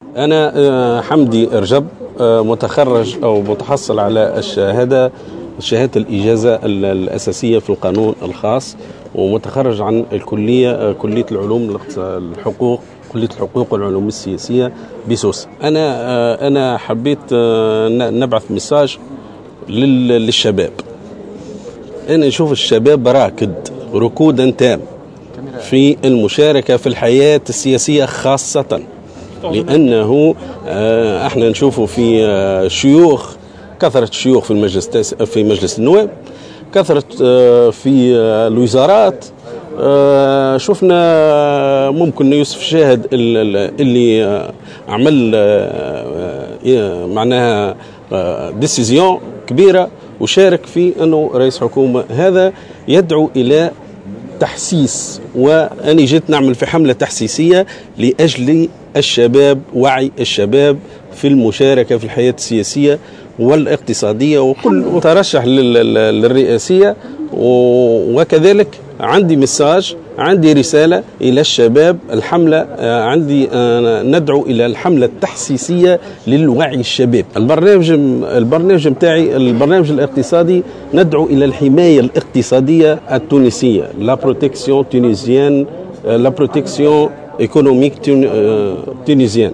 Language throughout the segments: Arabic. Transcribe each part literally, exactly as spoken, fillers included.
أنا حمدي رجب، متخرج أو متحصل على الشهادة شهادة الإجازة الأساسية في القانون الخاص، ومتخرج عن الكلية كلية العلوم الحقوق كلية الحقوق والعلوم السياسية بسوس. أنا أنا حبيت نبعث مساج للشباب. أنا أشوف الشباب راكد ركودا تام في المشاركة في الحياة السياسية، خاصة لأنه احنا نشوفه في شيوخ، كثرة الشيوخ في المجلس في مجلس النواب، كثرة في الوزارات. شفنا ممكن يوسف شاهد اللي عمل معناها ديسيزيون كبيرة وشارك في أنه رئيس حكومة. هذا يدعو إلى تحسيس، وأنا جيت نعمل في حملة تحسيسية لأجل الشباب، وعي الشباب في المشاركة في الحياة السياسية والاقتصادية، وكل مترشح للرئاسية. وكذلك عندي مساج، عندي رسالة إلى الشباب. الحملة عندي ندعو إلى الحملة التحسيسية للوعي الشباب. البرنامج البرنامج متاعي البرنامج الاقتصادي ندعو إلى الحماية الاقتصادية التونسية، لا بروتكسيون تونيزيان، لا بروتكسيون ايكونوميك تونيزيان.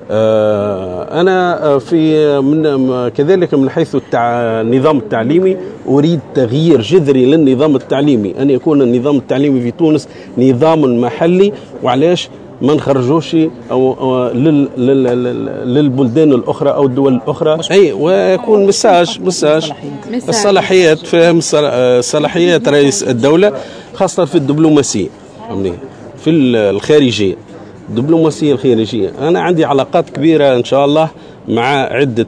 أنا في من كذلك من حيث النظام التعليمي أريد تغيير جذري للنظام التعليمي، أن يكون النظام التعليمي في تونس نظام محلي، وعلاش ما نخرجوش أو للبلدان الأخرى أو الدول الأخرى. أي ويكون مساج مساج الصلاحيات، فهم صلاحيات رئيس الدولة، خاصة في الدبلوماسية في الخارجية، الدبلوماسية الخارجية. أنا عندي علاقات كبيرة إن شاء الله مع عدة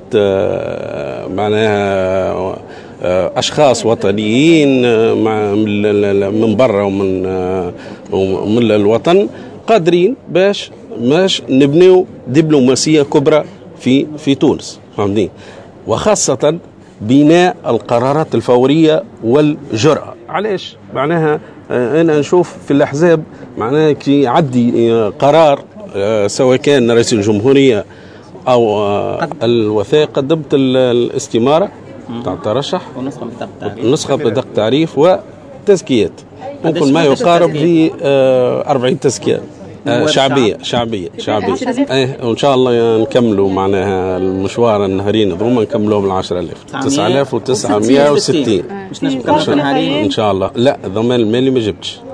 معناها أشخاص وطنيين مع من برا ومن من الوطن، قادرين باش باش نبنيو دبلوماسية كبرى في في تونس، فهمتني، وخاصة بناء القرارات الفورية والجرأة. علاش؟ معناها أنا نشوف في الأحزاب معناها كي يعدي قرار سواء كان رئيس الجمهورية أو الوثائق، قدمت الاستمارة تاع الترشح ونسخة بطاقة تعريف وتزكيات، ممكن ما يقارب في أربعين تزكية شعبية شعبية شعبية. ايه وان شاء الله نكملوا معناها المشوار النهارين هذوما نكملوه بالعشرة آلاف تسعة آلاف وتسعمائة وستين ان شاء الله. لا الضمان المالي ما جبتش.